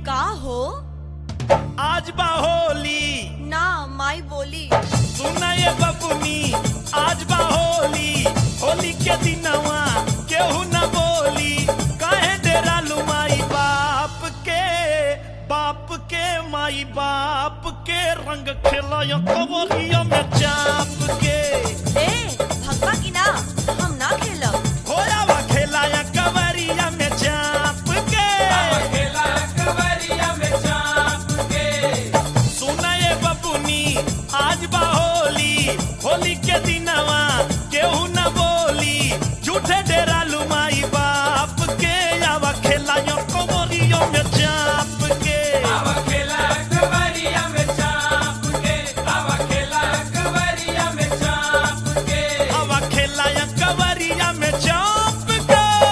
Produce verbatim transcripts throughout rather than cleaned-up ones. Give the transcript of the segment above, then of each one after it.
का हो आज बा होली ना माई बोली सुना ये बबुनी आज बा होली होली के दिनवा केहू न बोली काहे डेरा लू माई बाप के बाप के माई बाप के रंग खेलायो कवरिया में चाप के ए भगवा की ना हम ना खेलब होया वा खेलाया कवरिया में चाप के खेला कवरिया में चाप के सुना ये बबुनी आज बा होली होली के दिनवा केहू न बोली झूठे डेरा लू माई बाप के आवा खेलायो कवरिया में चाप के आवा खेला कवरिया में चाप के आवा खेला कवरिया में चाप के आवा खेलाया कवरिया में चाप के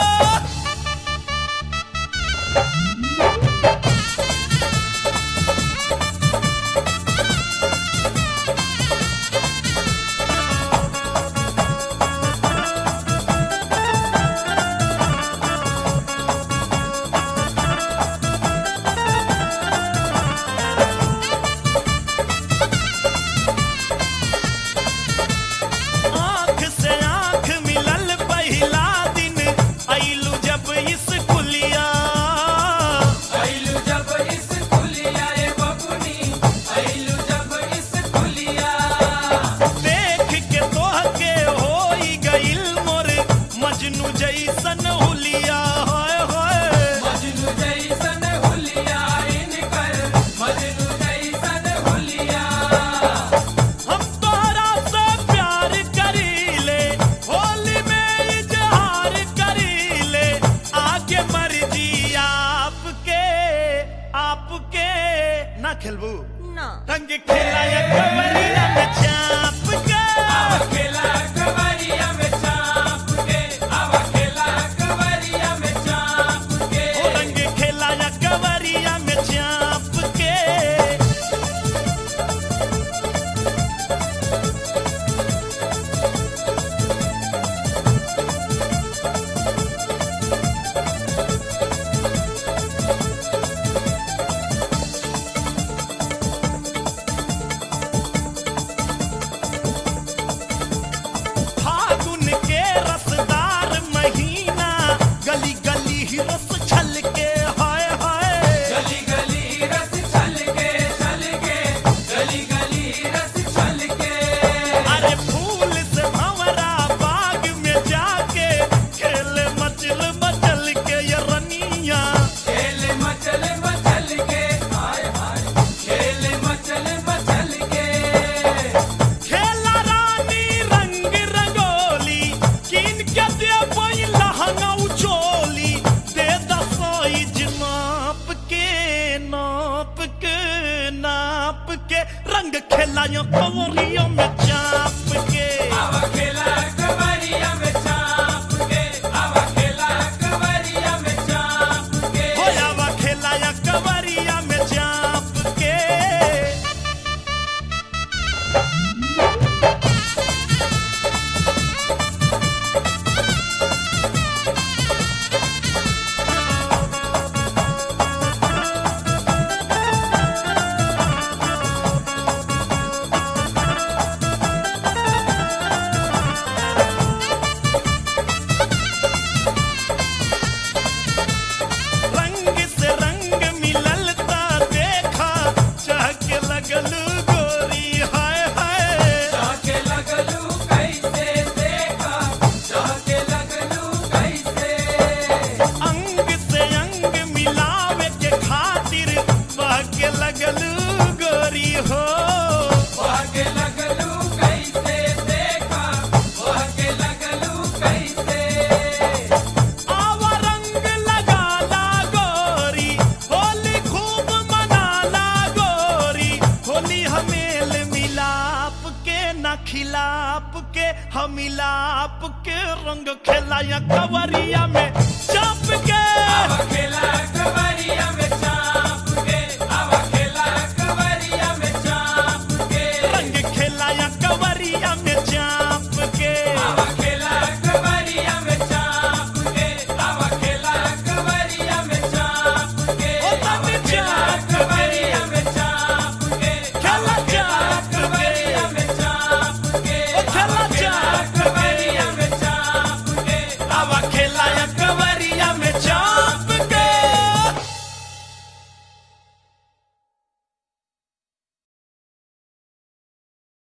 आँख से आँख मिलल पहिला दिन आइलू जब इस कुलिया आइलू जब इस कुलिया रे बबुनी आइलू जब इस कुलिया देख के तोह के होई गइल मोर मजनू जैसन हुलिया होय होय मजनू जैसन हुलिया इनकर मजनू जैसन हुलिया हम तोहरा से प्यार करीले होली में इजहार करीले आगे मर्जी आपके आपके ना खेलबू ना रंग खेलाया कवरिया में चाप के आवा खेला कवरिया में चाप के आवा खेला कवरिया में चाप के ओ रंग खेलाया कवरिया में चाप के फागुन के रसदार महीना गली गली ही रस छलके हाय हाय गली गली रस छल के छल के गली गली रस छल के अरे फूल से भंवरा बाग में जाके खेल मचल मचल के ये रनिया खेल मचल मचल के हाय हाय खेल मचल मचल के खेला रानी रंग रंगोली किन के दे पई लहंगा उचोली दे दसाइज नाप के नाप के नाप के रंग खेलायो कवरियों में चाप के आवा खेला कवरिया में चाप के आवा खेला कवरिया में चाप के होया वा खेलाया कवरिया में चाप के रंग से रंग मिलल ता देखा चहक लगल गोरी हाय हाय जाके लगलू कैसे देखा जाके लगलू कैसे अंग से अंग मिलावे के खातिर बहके लगल गोरी हो भागे लगलू कैसे देखा भागे लगलू कैसे आवा रंग लगाला गोरी होली खूब मनाला गोरी होली हमेल मिलाप के न खिलाप के हम मिलाप के रंग खेलाया कवरिया में